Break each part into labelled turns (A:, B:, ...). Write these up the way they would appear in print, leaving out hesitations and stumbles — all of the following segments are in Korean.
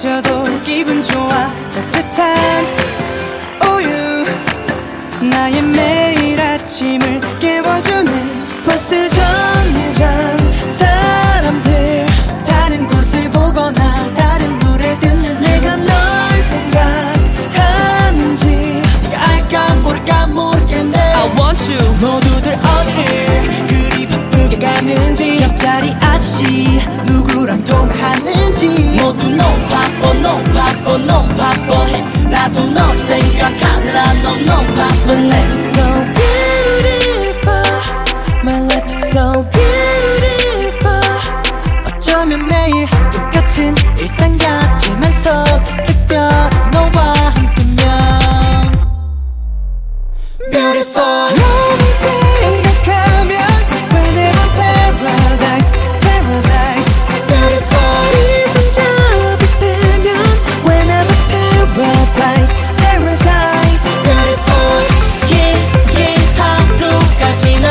A: 스며들어도 기분 좋아. 따뜻한 우유 나의 매일 아침을 깨워주네. 버스 정류장 사람들 다른 곳을 보거나 다른 노래 듣는 내가 널 생각하는지 네가 알까 모를까 모르겠네. I want you. 모두들 on here 그리 바쁘게 가는지 옆자리 아저씨 누구랑 통화하는지 모두 너무 바빠 너무 바빠 너무 바빠해. 나도 널 생각하느라 너무 바빠. My life is so beautiful. My life is so beautiful. 어쩌면 매일 똑같은 일상 같지만서 특별한 너와 함께면 Beautiful. 너를 생각하면 Whenever paradise, paradise Beautiful. 네 손잡을 때면 Whenever paradise, paradise Beautiful. 긴 하루까지 널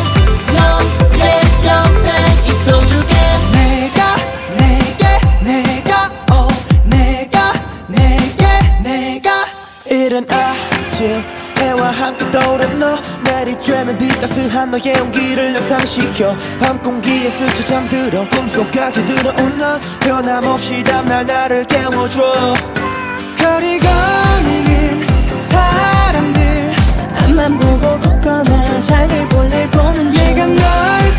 A: 이른 아침 해와 함께 떠오른 너 내리쬐는 빛 따스한 너의 온기를 연상시켜 밤 공기에 스쳐 잠들어 꿈속까지 들어온 넌 변함없이 다음날 나를 깨워줘. 거리 거니는 사람들 앞만 보고 걷거나 자기 볼일 보는 중 내가 널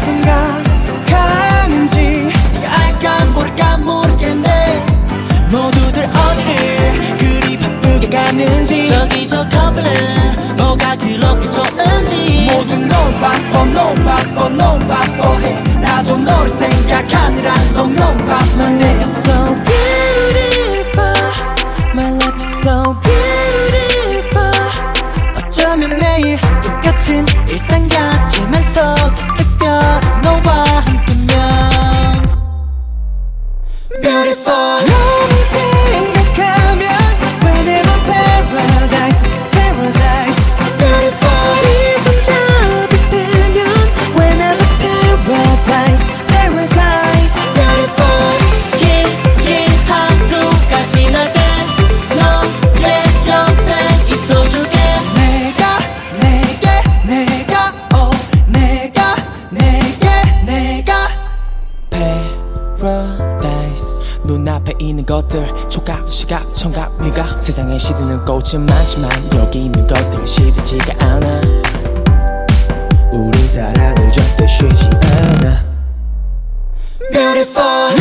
A: 생각하는지 네가 알까 모를까 모르겠네. 모두들 on here 그리 바쁘게 가는지 저기 저 커플은 뭐가 그렇게 좋은지 모두 너무 바빠 너무 바빠 너무 바빠해. 나도 너를 생각하느라 너무 바빠. My life is so beautiful. My life is so beautiful. 어쩌면 매일 똑같은 일상 같지만서 특별한 너와 함께면 Beautiful. 너를 생각하면 Whenever paradise, paradise Beautiful. 네 손잡을 때면 Whenever paradise, paradise Beautiful. 긴 하루까지 널 뺀 너의 옆에 있어줄게. 내가 Paradise. 눈앞에 있는 것들 촉각, 시각, 청각, 미각 세상에 시드는 꽃은 많지만 여기 있는 것들 시들지가 않아. 우린 사랑을 절대 쉬지 않아. Beautiful.